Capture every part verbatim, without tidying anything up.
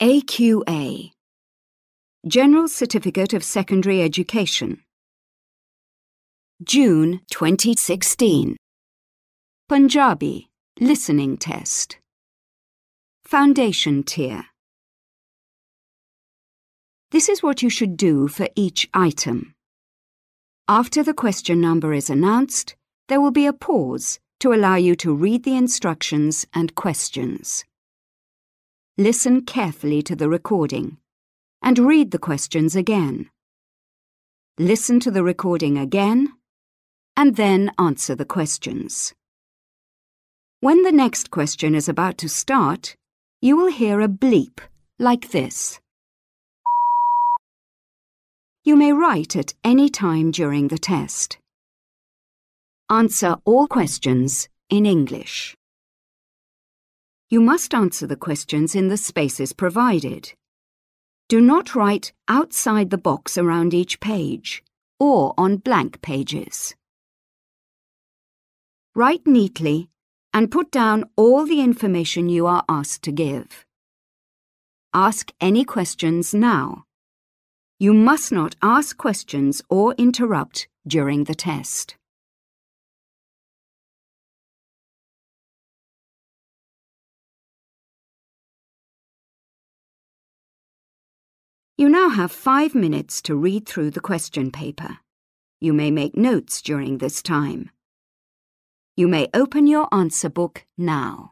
A Q A General Certificate of Secondary Education June twenty sixteen Punjabi Listening Test Foundation Tier. This is what you should do for each item. After the question number is announced, there will be a pause to allow you to read the instructions and questions. Listen carefully to the recording and read the questions again. Listen to the recording again and then answer the questions. When the next question is about to start, you will hear a bleep like this. You may write at any time during the test. Answer all questions in English. You must answer the questions in the spaces provided. Do not write outside the box around each page or on blank pages. Write neatly and put down all the information you are asked to give. Ask any questions now. You must not ask questions or interrupt during the test. You now have five minutes to read through the question paper. You may make notes during this time. You may open your answer book now.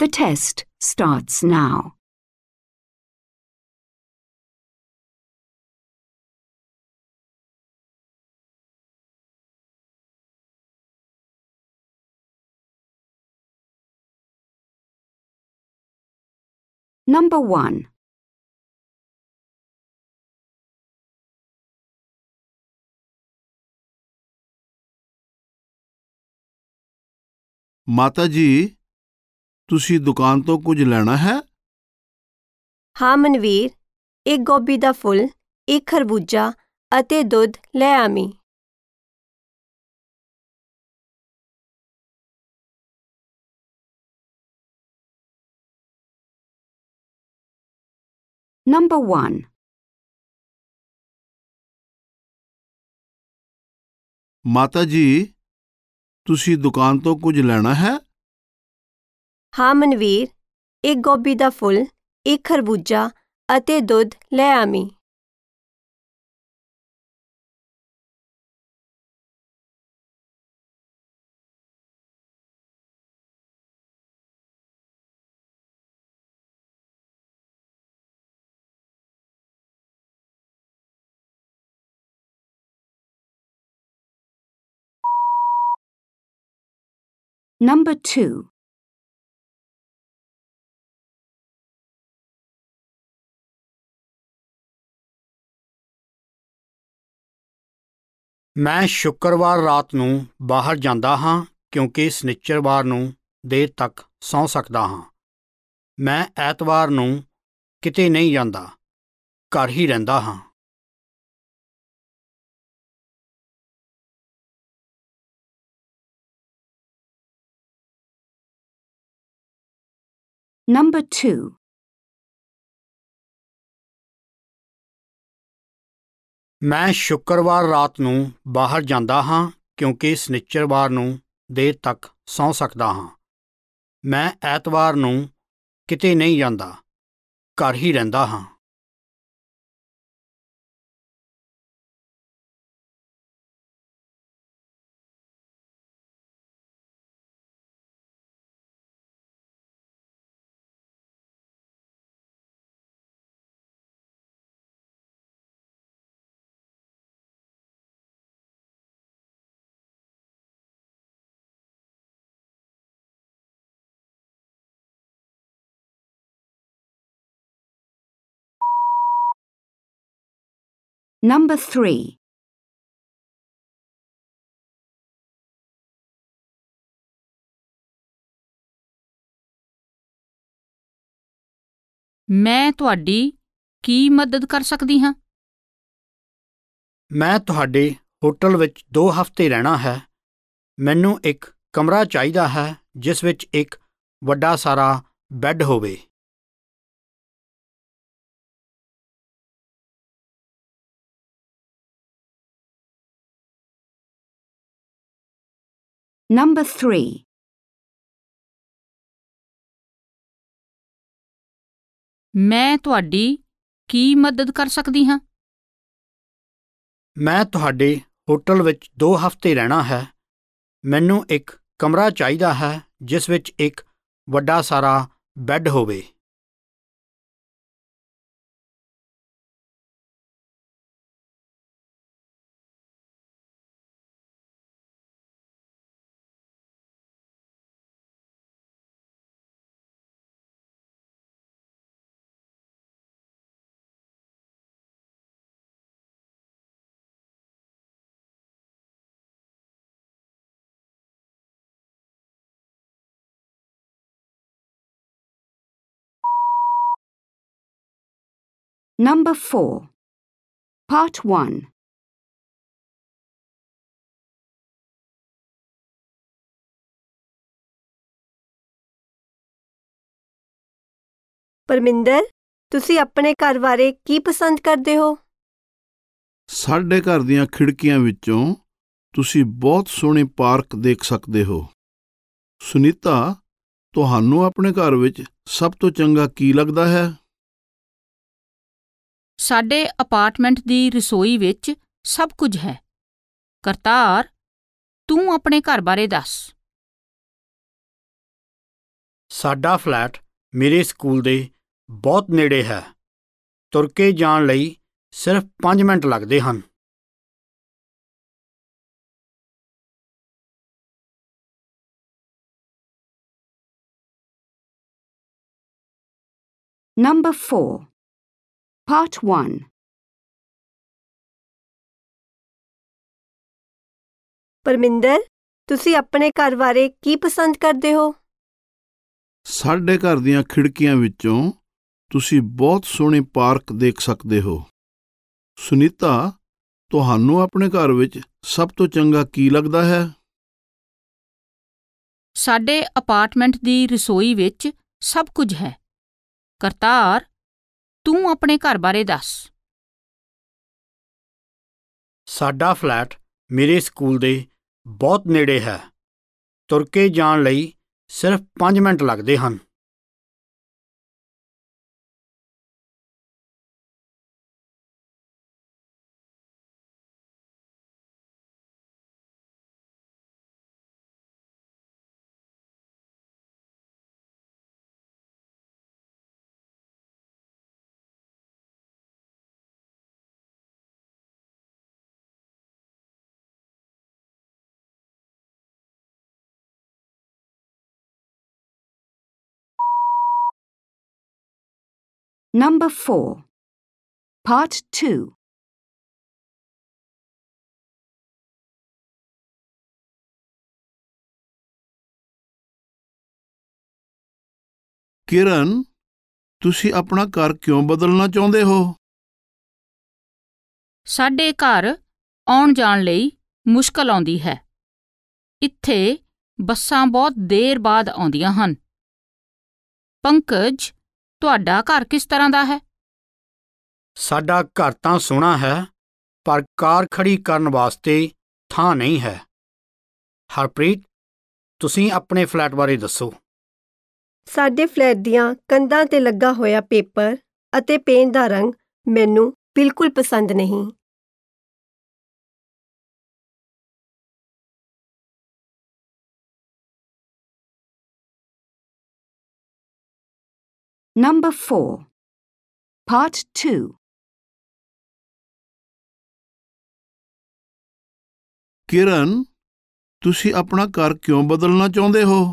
The test starts now. Number one. ਮਾਤਾ ਜੀ, ਤੁਸੀਂ ਦੁਕਾਨ ਤੋਂ ਕੁਝ ਲੈਣਾ ਹੈ? ਹਾਂ ਮਨਵੀਰ, ਇੱਕ ਗੋਭੀ ਦਾ ਫੁੱਲ, ਇੱਕ ਖਰਬੂਜਾ ਅਤੇ ਦੁੱਧ ਲੈ ਆਵੀਂ। Number one. ਮਾਤਾ ਜੀ, ਤੁਸੀਂ ਦੁਕਾਨ ਤੋਂ ਕੁਝ ਲੈਣਾ ਹੈ? ਹਾਂ ਮਨਵੀਰ, ਇੱਕ ਗੋਭੀ ਦਾ ਫੁੱਲ, ਇੱਕ ਖਰਬੂਜਾ ਅਤੇ ਦੁੱਧ ਲੈ ਆਵੀਂ। Number two. ਮੈਂ ਸ਼ੁੱਕਰਵਾਰ ਰਾਤ ਨੂੰ ਬਾਹਰ ਜਾਂਦਾ ਹਾਂ ਕਿਉਂਕਿ ਸ਼ਨਿਚਰਵਾਰ ਨੂੰ ਦੇਰ ਤੱਕ ਸੌਂ ਸਕਦਾ ਹਾਂ। ਮੈਂ ਐਤਵਾਰ ਨੂੰ ਕਿਤੇ ਨਹੀਂ ਜਾਂਦਾ, ਘਰ ਹੀ ਰਹਿੰਦਾ ਹਾਂ। Number two. ਮੈਂ ਸ਼ੁੱਕਰਵਾਰ ਰਾਤ ਨੂੰ ਬਾਹਰ ਜਾਂਦਾ ਹਾਂ ਕਿਉਂਕਿ ਸ਼ਨਿਚਰਵਾਰ ਨੂੰ ਦੇਰ ਤੱਕ ਸੌਂ ਸਕਦਾ ਹਾਂ। ਮੈਂ ਐਤਵਾਰ ਨੂੰ ਕਿਤੇ ਨਹੀਂ ਜਾਂਦਾ, ਘਰ ਹੀ ਰਹਿੰਦਾ ਹਾਂ। Number three. ਮੈਂ ਤੁਹਾਡੀ ਕੀ ਮਦਦ ਕਰ ਸਕਦੀ ਹਾਂ? ਮੈਂ ਤੁਹਾਡੇ ਹੋਟਲ ਵਿੱਚ ਦੋ ਹਫ਼ਤੇ ਰਹਿਣਾ ਹੈ। ਮੈਨੂੰ ਇੱਕ ਕਮਰਾ ਚਾਹੀਦਾ ਹੈ ਜਿਸ ਵਿੱਚ ਇੱਕ ਵੱਡਾ ਸਾਰਾ ਬੈੱਡ ਹੋਵੇ। Number three. ਮੈਂ ਤੁਹਾਡੀ ਕੀ ਮਦਦ ਕਰ ਸਕਦੀ ਹਾਂ? ਮੈਂ ਤੁਹਾਡੇ ਹੋਟਲ ਵਿੱਚ ਦੋ ਹਫ਼ਤੇ ਰਹਿਣਾ ਹੈ। ਮੈਨੂੰ ਇੱਕ ਕਮਰਾ ਚਾਹੀਦਾ ਹੈ ਜਿਸ ਵਿੱਚ ਇੱਕ ਵੱਡਾ ਸਾਰਾ ਬੈੱਡ ਹੋਵੇ। Number four. Part one. Parminder, ਤੁਸੀਂ ਆਪਣੇ ਘਰ ਬਾਰੇ ਕੀ ਪਸੰਦ ਕਰਦੇ ਹੋ? ਸਾਡੇ ਘਰ ਦੀਆਂ ਖਿੜਕੀਆਂ ਵਿੱਚੋਂ ਤੁਸੀਂ ਬਹੁਤ ਸੋਹਣੇ ਪਾਰਕ ਦੇਖ ਸਕਦੇ ਹੋ। ਸੁਨੀਤਾ, ਤੁਹਾਨੂੰ ਆਪਣੇ ਘਰ ਵਿੱਚ ਸਭ ਤੋਂ ਚੰਗਾ ਕੀ ਲੱਗਦਾ ਹੈ? ਸਾਡੇ ਅਪਾਰਟਮੈਂਟ ਦੀ ਰਸੋਈ ਵਿੱਚ ਸਭ ਕੁਝ ਹੈ। ਕਰਤਾਰ, ਤੂੰ ਆਪਣੇ ਘਰ ਬਾਰੇ ਦੱਸ। ਸਾਡਾ ਫਲੈਟ ਮੇਰੇ ਸਕੂਲ ਦੇ ਬਹੁਤ ਨੇੜੇ ਹੈ। ਤੁਰ ਕੇ ਜਾਣ ਲਈ ਸਿਰਫ ਪੰਜ ਮਿੰਟ ਲੱਗਦੇ ਹਨ। Number four. Part one. Parminder, ਤੁਸੀਂ ਆਪਣੇ ਘਰ ਬਾਰੇ ਕੀ ਪਸੰਦ ਕਰਦੇ ਹੋ? ਸਾਡੇ ਘਰ ਦੀਆਂ ਖਿੜਕੀਆਂ ਵਿੱਚੋਂ ਤੁਸੀਂ ਬਹੁਤ ਸੋਹਣੇ ਪਾਰਕ ਦੇਖ ਸਕਦੇ ਹੋ। ਸੁਨੀਤਾ, ਤੁਹਾਨੂੰ ਆਪਣੇ ਘਰ ਵਿੱਚ ਸਭ ਤੋਂ ਚੰਗਾ ਕੀ ਲੱਗਦਾ ਹੈ? ਸਾਡੇ ਅਪਾਰਟਮੈਂਟ ਦੀ ਰਸੋਈ ਵਿੱਚ ਸਭ ਕੁਝ ਹੈ। ਕਰਤਾਰ, ਤੂੰ ਆਪਣੇ ਘਰ ਬਾਰੇ ਦੱਸ। ਸਾਡਾ ਫਲੈਟ ਮੇਰੇ ਸਕੂਲ ਦੇ ਬਹੁਤ ਨੇੜੇ ਹੈ। ਤੁਰ ਕੇ ਜਾਣ ਲਈ ਸਿਰਫ ਪੰਜ ਮਿੰਟ ਲੱਗਦੇ ਹਨ। Number four. Part two. ਕਿਰਨ, ਤੁਸੀਂ ਆਪਣਾ ਘਰ ਕਿਉਂ ਬਦਲਣਾ ਚਾਹੁੰਦੇ ਹੋ? ਸਾਡੇ ਘਰ ਆਉਣ ਜਾਣ ਲਈ ਮੁਸ਼ਕਲ ਆਉਂਦੀ ਹੈ। ਇੱਥੇ ਬੱਸਾਂ ਬਹੁਤ ਦੇਰ ਬਾਅਦ ਆਉਂਦੀਆਂ ਹਨ। ਪੰਕਜ, ਤੁਹਾਡਾ ਘਰ ਕਿਸ ਤਰ੍ਹਾਂ ਦਾ ਹੈ? ਸਾਡਾ ਘਰ ਤਾਂ ਸੋਹਣਾ ਹੈ, ਪਰ ਕਾਰ ਖੜੀ ਕਰਨ ਵਾਸਤੇ ਥਾਂ ਨਹੀਂ ਹੈ। ਹਰਪ੍ਰੀਤ, ਤੁਸੀਂ ਆਪਣੇ ਫਲੈਟ ਬਾਰੇ ਦੱਸੋ। ਸਾਡੇ ਫਲੈਟ ਦੀਆਂ ਕੰਧਾਂ ਤੇ ਲੱਗਾ ਹੋਇਆ ਪੇਪਰ ਅਤੇ ਪੇਂਟ ਦਾ ਰੰਗ ਮੈਨੂੰ ਬਿਲਕੁਲ ਪਸੰਦ ਨਹੀਂ। Number four. Part two. ਕਿਰਨ, ਤੁਸੀਂ ਆਪਣਾ ਘਰ ਕਿਉਂ ਬਦਲਣਾ ਚਾਹੁੰਦੇ ਹੋ?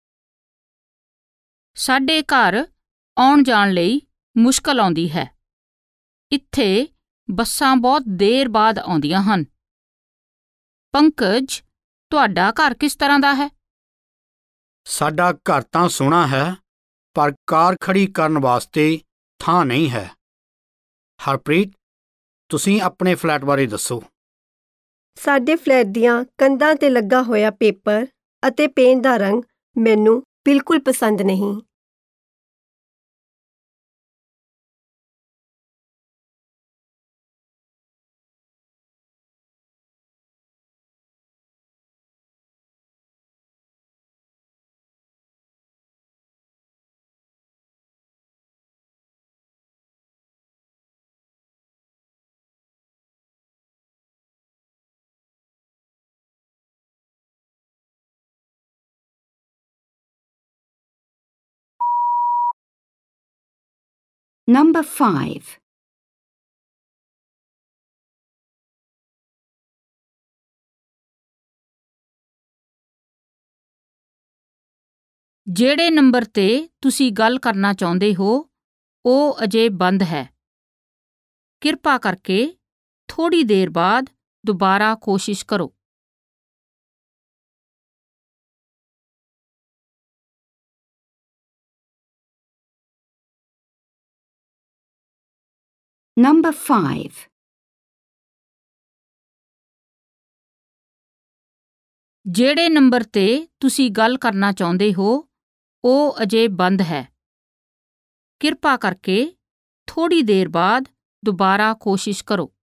ਸਾਡੇ ਘਰ ਆਉਣ ਜਾਣ ਲਈ ਮੁਸ਼ਕਲ ਆਉਂਦੀ ਹੈ। ਇੱਥੇ ਬੱਸਾਂ ਬਹੁਤ ਦੇਰ ਬਾਅਦ ਆਉਂਦੀਆਂ ਹਨ। ਪੰਕਜ, ਤੁਹਾਡਾ ਘਰ ਕਿਸ ਤਰ੍ਹਾਂ ਦਾ ਹੈ? ਸਾਡਾ ਘਰ ਤਾਂ ਸੋਹਣਾ ਹੈ, ਪਰ ਕਾਰ ਖੜੀ ਕਰਨ ਵਾਸਤੇ ਥਾਂ ਨਹੀਂ ਹੈ। ਹਰਪ੍ਰੀਤ, ਤੁਸੀਂ ਆਪਣੇ ਫਲੈਟ ਬਾਰੇ ਦੱਸੋ। ਸਾਡੇ ਫਲੈਟ ਦੀਆਂ ਕੰਧਾਂ ਤੇ ਲੱਗਾ ਹੋਇਆ ਪੇਪਰ ਅਤੇ ਪੇਂਟ ਦਾ ਰੰਗ ਮੈਨੂੰ ਬਿਲਕੁਲ ਪਸੰਦ ਨਹੀਂ। Number five. ਜਿਹੜੇ ਨੰਬਰ ਤੇ ਤੁਸੀਂ ਗੱਲ ਕਰਨਾ ਚਾਹੁੰਦੇ ਹੋ ਉਹ ਅਜੇ ਬੰਦ ਹੈ। ਕਿਰਪਾ ਕਰਕੇ ਥੋੜ੍ਹੀ ਦੇਰ ਬਾਅਦ ਦੁਬਾਰਾ ਕੋਸ਼ਿਸ਼ ਕਰੋ। Number five. ਜਿਹੜੇ ਨੰਬਰ ਤੇ ਤੁਸੀਂ ਗੱਲ ਕਰਨਾ ਚਾਹੁੰਦੇ ਹੋ ਉਹ ਅਜੇ ਬੰਦ ਹੈ। ਕਿਰਪਾ ਕਰਕੇ ਥੋੜ੍ਹੀ ਦੇਰ ਬਾਅਦ ਦੁਬਾਰਾ ਕੋਸ਼ਿਸ਼ ਕਰੋ।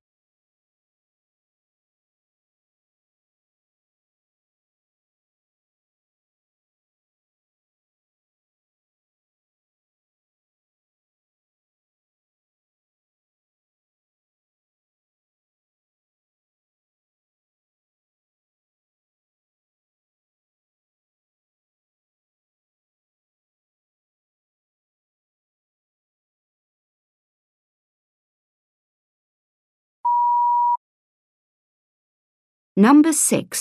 Number six.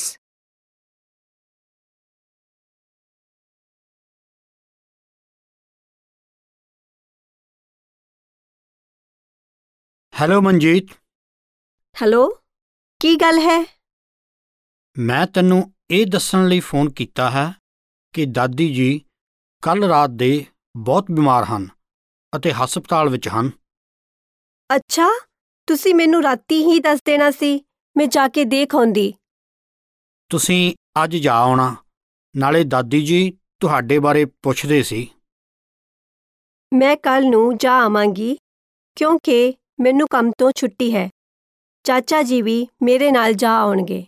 Hello Manjit, hello, ਕੀ ਗੱਲ ਹੈ? ਮੈਂ ਤੈਨੂੰ ਇਹ ਦੱਸਣ ਲਈ ਫੋਨ ਕੀਤਾ ਹੈ ਕਿ ਦਾਦੀ ਜੀ ਕੱਲ੍ਹ ਰਾਤ ਦੇ ਬਹੁਤ ਬਿਮਾਰ ਹਨ ਅਤੇ ਹਸਪਤਾਲ ਵਿੱਚ ਹਨ। ਅੱਛਾ, ਤੁਸੀਂ ਮੈਨੂੰ ਰਾਤੀ ਹੀ ਦੱਸ ਦੇਣਾ ਸੀ, ਮੈਂ ਜਾ ਕੇ ਦੇਖ ਆਉਂਦੀ। ਤੁਸੀਂ ਅੱਜ ਜਾ ਆਉਣਾ, ਨਾਲੇ ਦਾਦੀ ਜੀ ਤੁਹਾਡੇ ਬਾਰੇ ਪੁੱਛਦੇ ਸੀ। ਮੈਂ ਕੱਲ੍ਹ ਨੂੰ ਜਾ ਆਵਾਂਗੀ ਕਿਉਂਕਿ ਮੈਨੂੰ ਕੰਮ ਤੋਂ ਛੁੱਟੀ ਹੈ। ਚਾਚਾ ਜੀ ਵੀ ਮੇਰੇ ਨਾਲ ਜਾ ਆਉਣਗੇ।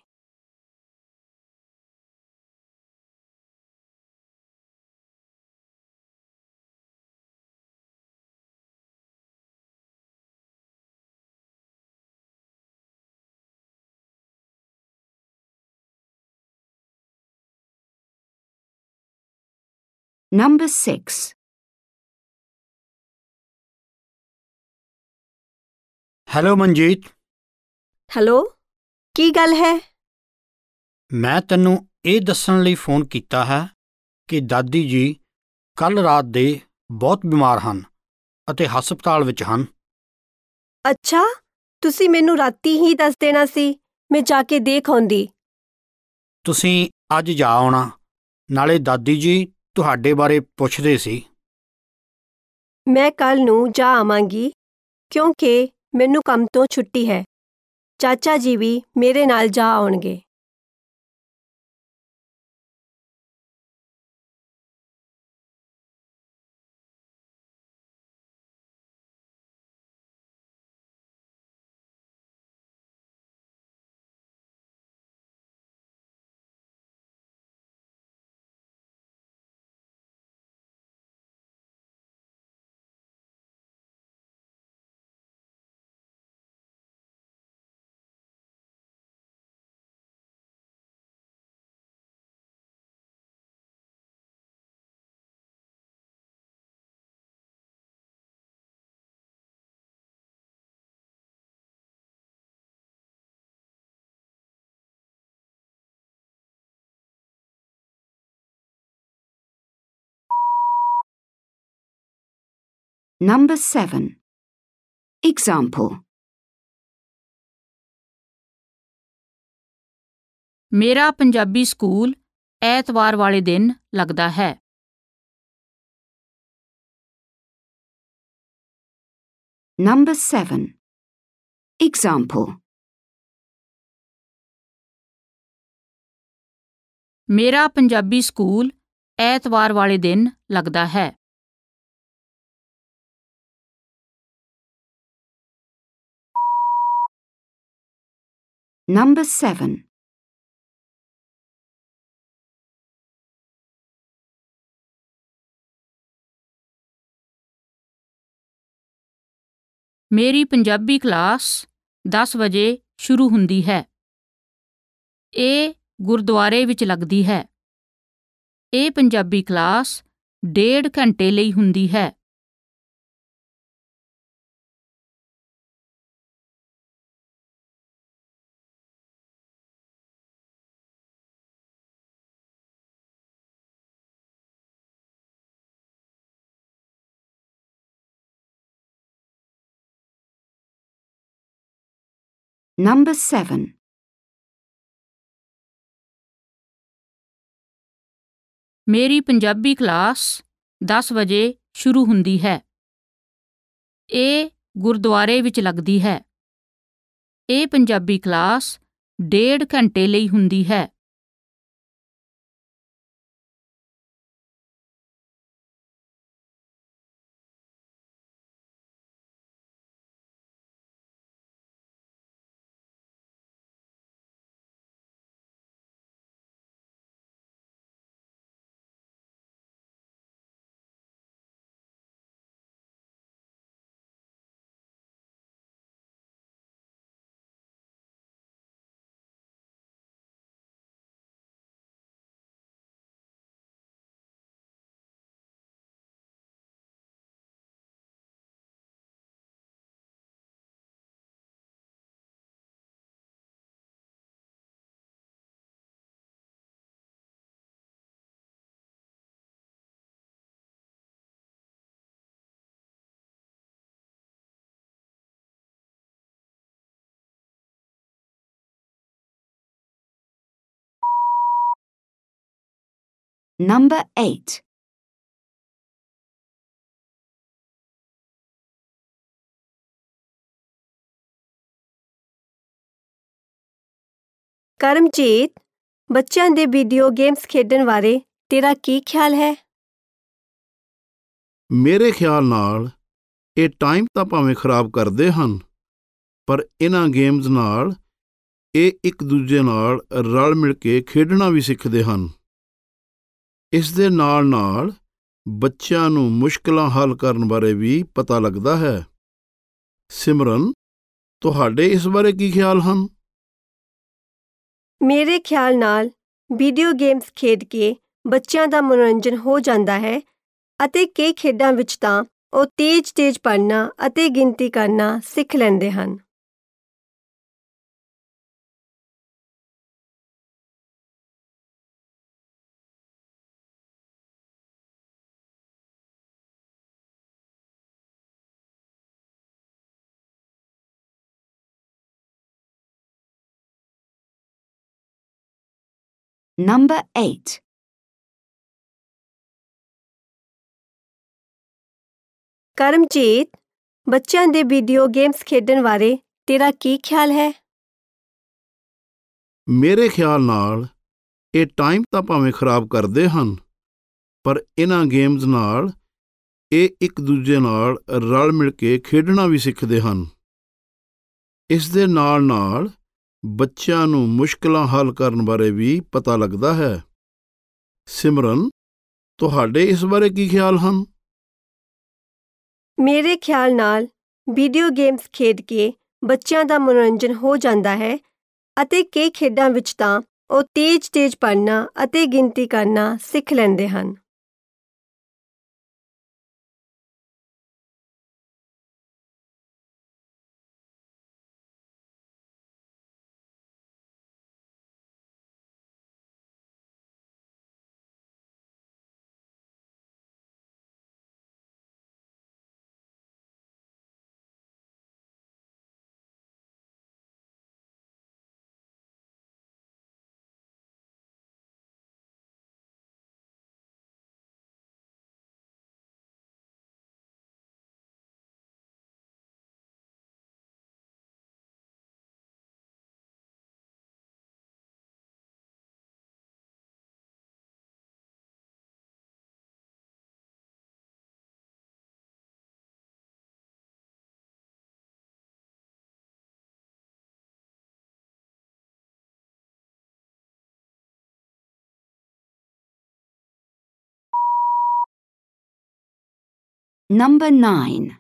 Number six. Hello Manjit, hello, ਕੀ ਗੱਲ ਹੈ? ਮੈਂ ਤੈਨੂੰ ਇਹ ਦੱਸਣ ਲਈ ਫੋਨ ਕੀਤਾ ਹੈ ਕਿ ਦਾਦੀ ਜੀ ਕੱਲ੍ਹ ਰਾਤ ਦੇ ਬਹੁਤ ਬਿਮਾਰ ਹਨ ਅਤੇ ਹਸਪਤਾਲ ਵਿੱਚ ਹਨ। ਅੱਛਾ, ਤੁਸੀਂ ਮੈਨੂੰ ਰਾਤੀ ਹੀ ਦੱਸ ਦੇਣਾ ਸੀ, ਮੈਂ ਜਾ ਕੇ ਦੇਖ ਆਉਂਦੀ। ਤੁਸੀਂ ਅੱਜ ਜਾ ਆਉਣਾ, ਨਾਲੇ ਦਾਦੀ ਜੀ ਤੁਹਾਡੇ ਬਾਰੇ ਪੁੱਛਦੇ ਸੀ। ਮੈਂ ਕੱਲ੍ਹ ਨੂੰ ਜਾ ਆਵਾਂਗੀ ਕਿਉਂਕਿ ਮੈਨੂੰ ਕੰਮ ਤੋਂ ਛੁੱਟੀ ਹੈ। ਚਾਚਾ ਜੀ ਵੀ ਮੇਰੇ ਨਾਲ ਜਾ ਆਉਣਗੇ। Number seven. Example. ਮੇਰਾ ਪੰਜਾਬੀ ਸਕੂਲ ਐਤਵਾਰ ਵਾਲੇ ਦਿਨ ਲੱਗਦਾ ਹੈ। Number seven. Example. ਮੇਰਾ ਪੰਜਾਬੀ ਸਕੂਲ ਐਤਵਾਰ ਵਾਲੇ ਦਿਨ ਲੱਗਦਾ ਹੈ। Number seven. ਮੇਰੀ ਪੰਜਾਬੀ ਕਲਾਸ ਦਸ ਵਜੇ ਸ਼ੁਰੂ ਹੁੰਦੀ ਹੈ। ਇਹ ਗੁਰਦੁਆਰੇ ਵਿੱਚ ਲੱਗਦੀ ਹੈ। ਇਹ ਪੰਜਾਬੀ ਕਲਾਸ ਡੇਢ ਘੰਟੇ ਲਈ ਹੁੰਦੀ ਹੈ। Number seven. ਮੇਰੀ ਪੰਜਾਬੀ ਕਲਾਸ ਦਸ ਵਜੇ ਸ਼ੁਰੂ ਹੁੰਦੀ ਹੈ। ਇਹ ਗੁਰਦੁਆਰੇ ਵਿੱਚ ਲੱਗਦੀ ਹੈ। ਇਹ ਪੰਜਾਬੀ ਕਲਾਸ ਡੇਢ ਘੰਟੇ ਲਈ ਹੁੰਦੀ ਹੈ। Number eight. ਕਰਮਜੀਤ, ਬੱਚਿਆਂ ਦੇ ਵੀਡੀਓ ਗੇਮਸ ਖੇਡਣ ਬਾਰੇ ਤੇਰਾ ਕੀ ਖਿਆਲ ਹੈ? ਮੇਰੇ ਖਿਆਲ ਨਾਲ ਇਹ ਟਾਈਮ ਤਾਂ ਭਾਵੇਂ ਖਰਾਬ ਕਰਦੇ ਹਨ, ਪਰ ਇਹਨਾਂ ਗੇਮਜ਼ ਨਾਲ ਇਹ ਇੱਕ ਦੂਜੇ ਨਾਲ ਰਲ ਮਿਲ ਕੇ ਖੇਡਣਾ ਵੀ ਸਿੱਖਦੇ ਹਨ। ਇਸ ਦੇ ਨਾਲ ਨਾਲ ਬੱਚਿਆਂ ਨੂੰ ਮੁਸ਼ਕਲਾਂ ਹੱਲ ਕਰਨ ਬਾਰੇ ਵੀ ਪਤਾ ਲੱਗਦਾ ਹੈ। ਸਿਮਰਨ, ਤੁਹਾਡੇ ਇਸ ਬਾਰੇ ਕੀ ਖਿਆਲ ਹਨ? ਮੇਰੇ ਖਿਆਲ ਨਾਲ ਵੀਡੀਓ ਗੇਮਸ ਖੇਡ ਕੇ ਬੱਚਿਆਂ ਦਾ ਮਨੋਰੰਜਨ ਹੋ ਜਾਂਦਾ ਹੈ ਅਤੇ ਕਈ ਖੇਡਾਂ ਵਿੱਚ ਤਾਂ ਉਹ ਤੇਜ਼-ਤੇਜ਼ ਪੜ੍ਹਨਾ ਅਤੇ ਗਿਣਤੀ ਕਰਨਾ ਸਿੱਖ ਲੈਂਦੇ ਹਨ। Number eight. ਕਰਮਜੀਤ, ਬੱਚਿਆਂ ਦੇ ਵੀਡੀਓ ਗੇਮਸ ਖੇਡਣ ਬਾਰੇ ਤੇਰਾ ਕੀ ਖਿਆਲ ਹੈ? ਮੇਰੇ ਖਿਆਲ ਨਾਲ ਇਹ ਟਾਈਮ ਤਾਂ ਭਾਵੇਂ ਖਰਾਬ ਕਰਦੇ ਹਨ, ਪਰ ਇਹਨਾਂ ਗੇਮਜ਼ ਨਾਲ ਇਹ ਇੱਕ ਦੂਜੇ ਨਾਲ ਰਲ ਮਿਲ ਕੇ ਖੇਡਣਾ ਵੀ ਸਿੱਖਦੇ ਹਨ। ਇਸ ਦੇ ਨਾਲ ਨਾਲ ਬੱਚਿਆਂ ਨੂੰ ਮੁਸ਼ਕਲਾਂ ਹੱਲ ਕਰਨ ਬਾਰੇ ਵੀ ਪਤਾ ਲੱਗਦਾ ਹੈ। ਸਿਮਰਨ, ਤੁਹਾਡੇ ਇਸ ਬਾਰੇ ਕੀ ਖਿਆਲ ਹਨ? ਮੇਰੇ ਖਿਆਲ ਨਾਲ ਵੀਡੀਓ ਗੇਮਸ ਖੇਡ ਕੇ ਬੱਚਿਆਂ ਦਾ ਮਨੋਰੰਜਨ ਹੋ ਜਾਂਦਾ ਹੈ ਅਤੇ ਕਈ ਖੇਡਾਂ ਵਿੱਚ ਤਾਂ ਉਹ ਤੇਜ਼-ਤੇਜ਼ ਪੜ੍ਹਨਾ ਅਤੇ ਗਿਣਤੀ ਕਰਨਾ ਸਿੱਖ ਲੈਂਦੇ ਹਨ। Number nine.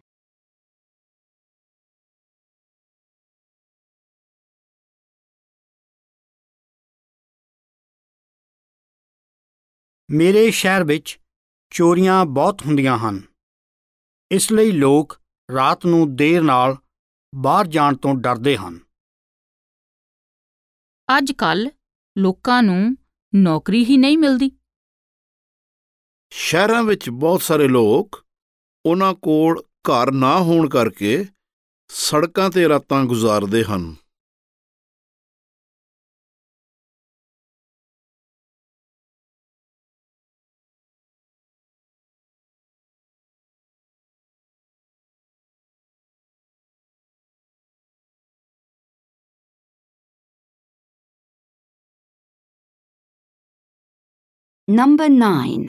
ਮੇਰੇ ਸ਼ਹਿਰ ਵਿੱਚ ਚੋਰੀਆਂ ਬਹੁਤ ਹੁੰਦੀਆਂ ਹਨ। ਇਸ ਲਈ ਲੋਕ ਰਾਤ ਨੂੰ ਦੇਰ ਨਾਲ ਬਾਹਰ ਜਾਣ ਤੋਂ ਡਰਦੇ ਹਨ। ਅੱਜ-ਕੱਲ੍ਹ ਲੋਕਾਂ ਨੂੰ ਨੌਕਰੀ ਹੀ ਨਹੀਂ ਮਿਲਦੀ। ਸ਼ਹਿਰਾਂ ਵਿੱਚ ਬਹੁਤ ਸਾਰੇ ਲੋਕ ਉਹਨਾਂ ਕੋਲ ਘਰ ਨਾ ਹੋਣ ਕਰਕੇ ਸੜਕਾਂ 'ਤੇ ਰਾਤਾਂ ਗੁਜ਼ਾਰਦੇ ਹਨ। Number nine.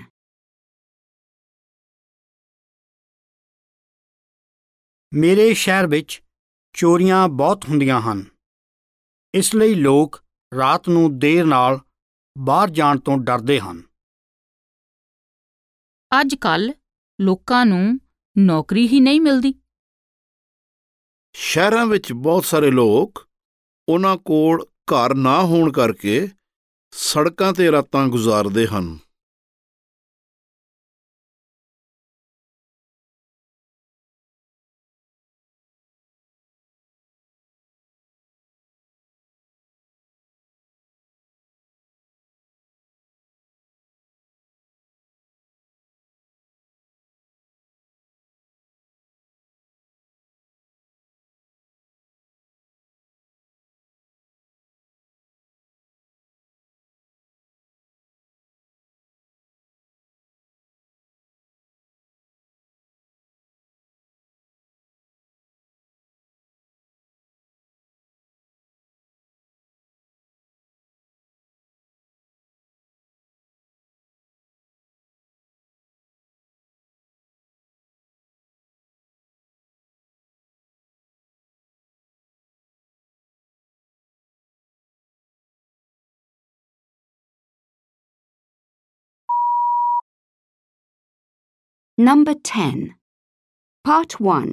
ਮੇਰੇ ਸ਼ਹਿਰ ਵਿੱਚ ਚੋਰੀਆਂ ਬਹੁਤ ਹੁੰਦੀਆਂ ਹਨ। ਇਸ ਲਈ ਲੋਕ ਰਾਤ ਨੂੰ ਦੇਰ ਨਾਲ ਬਾਹਰ ਜਾਣ ਤੋਂ ਡਰਦੇ ਹਨ। ਅੱਜ-ਕੱਲ੍ਹ ਲੋਕਾਂ ਨੂੰ ਨੌਕਰੀ ਹੀ ਨਹੀਂ ਮਿਲਦੀ। ਸ਼ਹਿਰਾਂ ਵਿੱਚ ਬਹੁਤ ਸਾਰੇ ਲੋਕ ਉਹਨਾਂ ਕੋਲ ਘਰ ਨਾ ਹੋਣ ਕਰਕੇ ਸੜਕਾਂ 'ਤੇ ਰਾਤਾਂ ਗੁਜ਼ਾਰਦੇ ਹਨ। Number ten. Part one.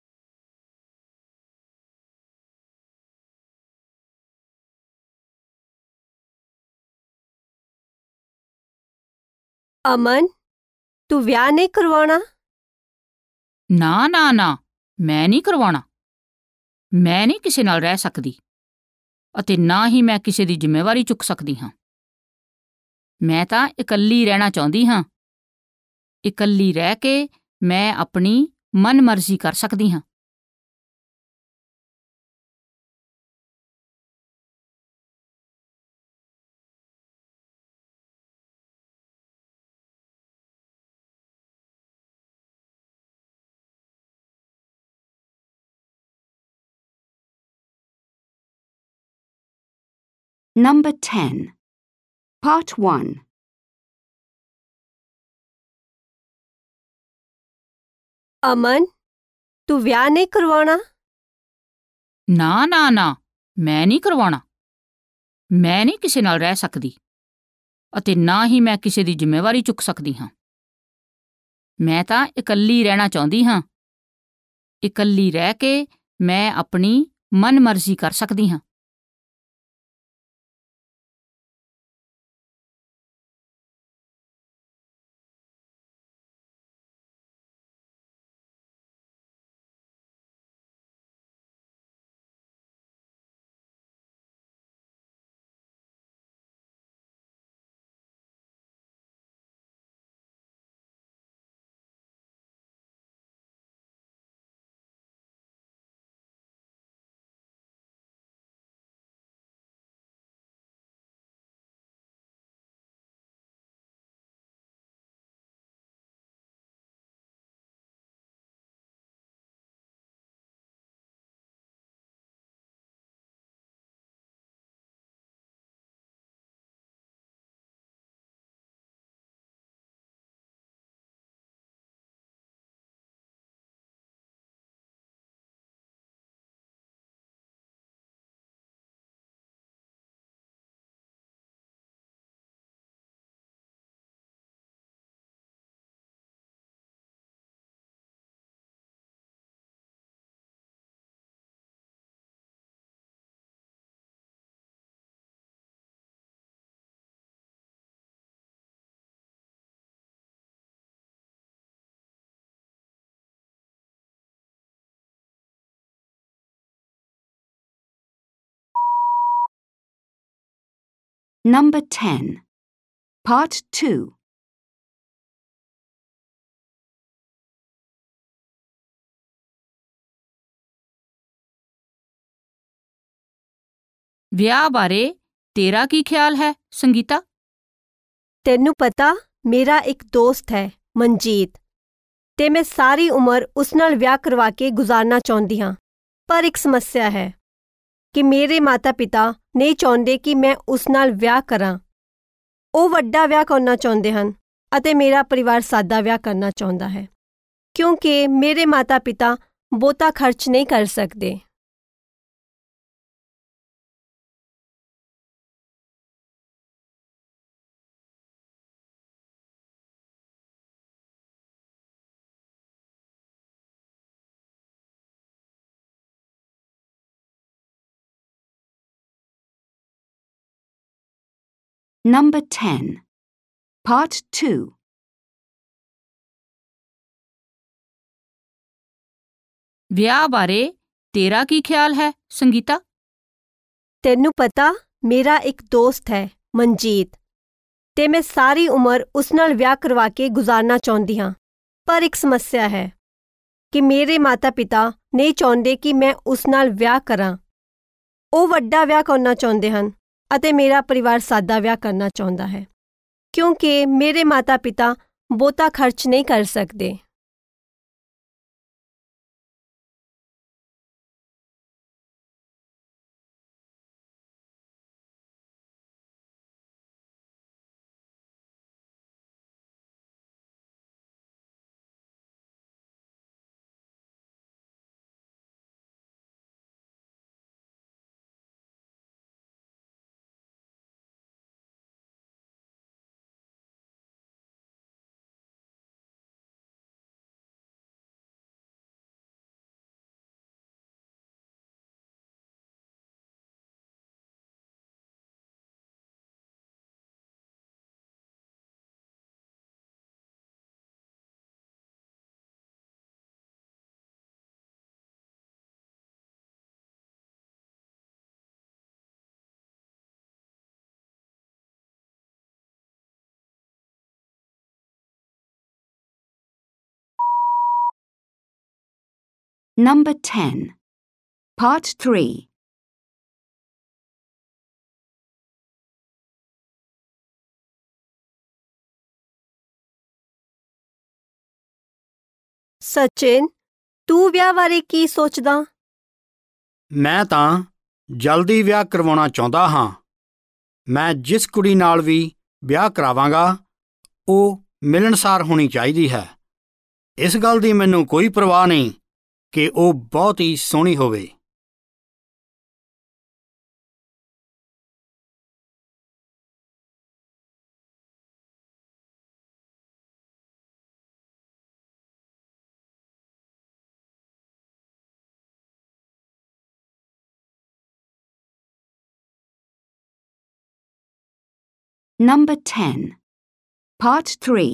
ਅਮਨ, ਤੂੰ ਵਿਆਹ ਨਹੀਂ ਕਰਵਾਉਣਾ? ਨਾ ਨਾ ਨਾ ਮੈਂ ਨਹੀਂ ਕਰਵਾਉਣਾ। ਮੈਂ ਨਹੀਂ ਕਿਸੇ ਨਾਲ ਰਹਿ ਸਕਦੀ ਅਤੇ ਨਾ ਹੀ ਮੈਂ ਕਿਸੇ ਦੀ ਜ਼ਿੰਮੇਵਾਰੀ ਚੁੱਕ ਸਕਦੀ ਹਾਂ। ਮੈਂ ਤਾਂ ਇਕੱਲੀ ਰਹਿਣਾ ਚਾਹੁੰਦੀ ਹਾਂ। ਇਕੱਲੀ ਰਹਿ ਕੇ ਮੈਂ ਆਪਣੀ ਮਨਮਰਜ਼ੀ ਕਰ ਸਕਦੀ ਹਾਂ। Number ten. Part one. ਅਮਨ, ਤੂੰ ਵਿਆਹ ਨਹੀਂ ਕਰਵਾਉਣਾ? ਨਾ ਨਾ ਨਾ ਮੈਂ ਨਹੀਂ ਕਰਵਾਉਣਾ। ਮੈਂ ਨਹੀਂ ਕਿਸੇ ਨਾਲ ਰਹਿ ਸਕਦੀ ਅਤੇ ਨਾ ਹੀ ਮੈਂ ਕਿਸੇ ਦੀ ਜ਼ਿੰਮੇਵਾਰੀ ਚੁੱਕ ਸਕਦੀ ਹਾਂ। ਮੈਂ ਤਾਂ ਇਕੱਲੀ ਰਹਿਣਾ ਚਾਹੁੰਦੀ ਹਾਂ। ਇਕੱਲੀ ਰਹਿ ਕੇ ਮੈਂ ਆਪਣੀ ਮਨਮਰਜ਼ੀ ਕਰ ਸਕਦੀ ਹਾਂ। Number ten. Part two. ਵਿਆਹ ਬਾਰੇ ਤੇਰਾ ਕੀ ਖਿਆਲ ਹੈ, ਸੰਗੀਤਾ? ਤੈਨੂੰ ਪਤਾ, ਮੇਰਾ ਇੱਕ ਦੋਸਤ ਹੈ, ਮਨਜੀਤ, ਤੇ ਮੈਂ ਸਾਰੀ ਉਮਰ ਉਸ ਨਾਲ ਵਿਆਹ ਕਰਵਾ ਕੇ ਗੁਜ਼ਾਰਨਾ ਚਾਹੁੰਦੀ ਹਾਂ। ਪਰ ਇੱਕ ਸਮੱਸਿਆ ਹੈ ਕਿ ਮੇਰੇ ਮਾਤਾ-ਪਿਤਾ ਨਹੀਂ ਚਾਹੁੰਦੇ ਕਿ ਮੈਂ ਉਸ ਨਾਲ ਵਿਆਹ ਕਰਾਂ। ਉਹ ਵੱਡਾ ਵਿਆਹ ਕਰਨਾ ਚਾਹੁੰਦੇ ਹਨ ਅਤੇ ਮੇਰਾ ਪਰਿਵਾਰ ਸਾਦਾ ਵਿਆਹ ਕਰਨਾ ਚਾਹੁੰਦਾ ਹੈ, ਕਿਉਂਕਿ ਮੇਰੇ ਮਾਤਾ-ਪਿਤਾ ਬਹੁਤਾ ਖਰਚ ਨਹੀਂ ਕਰ ਸਕਦੇ। Number ten. Part two. ਵਿਆਹ ਬਾਰੇ ਤੇਰਾ ਕੀ ਖਿਆਲ ਹੈ, ਸੰਗੀਤਾ? ਤੈਨੂੰ ਪਤਾ, ਮੇਰਾ ਇੱਕ ਦੋਸਤ ਹੈ, ਮਨਜੀਤ, ਤੇ ਮੈਂ ਸਾਰੀ ਉਮਰ ਉਸ ਨਾਲ ਵਿਆਹ ਕਰਵਾ ਕੇ ਗੁਜ਼ਾਰਨਾ ਚਾਹੁੰਦੀ ਹਾਂ। ਪਰ ਇੱਕ ਸਮੱਸਿਆ ਹੈ ਕਿ ਮੇਰੇ ਮਾਤਾ-ਪਿਤਾ ਨਹੀਂ ਚਾਹੁੰਦੇ ਕਿ ਮੈਂ ਉਸ ਨਾਲ ਵਿਆਹ ਕਰਾਂ। ਉਹ ਵੱਡਾ ਵਿਆਹ ਕਰਨਾ ਚਾਹੁੰਦੇ ਹਨ ਅਤੇ ਮੇਰਾ ਪਰਿਵਾਰ ਸਾਦਾ ਵਿਆਹ ਕਰਨਾ ਚਾਹੁੰਦਾ ਹੈ, ਕਿਉਂਕਿ ਮੇਰੇ ਮਾਤਾ-ਪਿਤਾ ਬਹੁਤਾ ਖਰਚ ਨਹੀਂ ਕਰ ਸਕਦੇ। Number ten. Part three. Sachin, ਤੂੰ ਵਿਆਹ ਬਾਰੇ ਕੀ ਸੋਚਦਾ? ਮੈਂ ਤਾਂ ਜਲਦੀ ਵਿਆਹ ਕਰਵਾਉਣਾ ਚਾਹੁੰਦਾ ਹਾਂ। ਮੈਂ ਜਿਸ ਕੁੜੀ ਨਾਲ ਵੀ ਵਿਆਹ ਕਰਾਵਾਂਗਾ ਉਹ ਮਿਲਣਸਾਰ ਹੋਣੀ ਚਾਹੀਦੀ ਹੈ। ਇਸ ਗੱਲ ਦੀ ਮੈਨੂੰ ਕੋਈ ਪਰਵਾਹ ਨਹੀਂ ਕਿ ਉਹ ਬਹੁਤ ਹੀ ਸੋਹਣੀ ਹੋਵੇ। Number ten. Part three.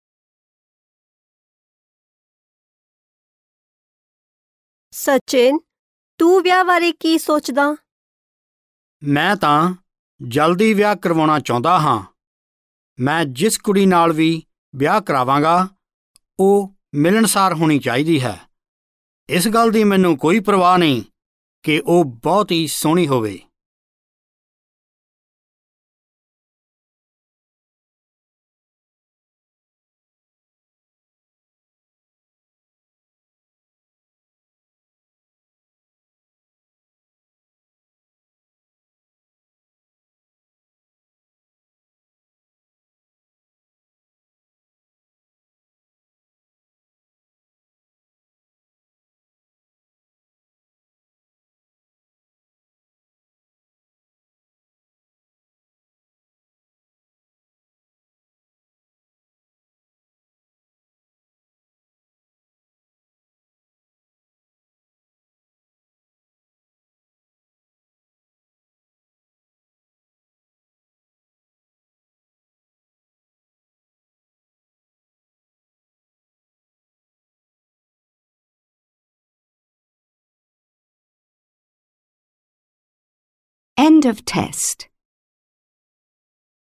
Sachin, ਤੂੰ ਵਿਆਹ ਬਾਰੇ ਕੀ ਸੋਚਦਾ? ਮੈਂ ਤਾਂ ਜਲਦੀ ਵਿਆਹ ਕਰਵਾਉਣਾ ਚਾਹੁੰਦਾ ਹਾਂ। ਮੈਂ ਜਿਸ ਕੁੜੀ ਨਾਲ ਵੀ ਵਿਆਹ ਕਰਾਵਾਂਗਾ ਉਹ ਮਿਲਣਸਾਰ ਹੋਣੀ ਚਾਹੀਦੀ ਹੈ। ਇਸ ਗੱਲ ਦੀ ਮੈਨੂੰ ਕੋਈ ਪਰਵਾਹ ਨਹੀਂ ਕਿ ਉਹ ਬਹੁਤ ਹੀ ਸੋਹਣੀ ਹੋਵੇ। End of test.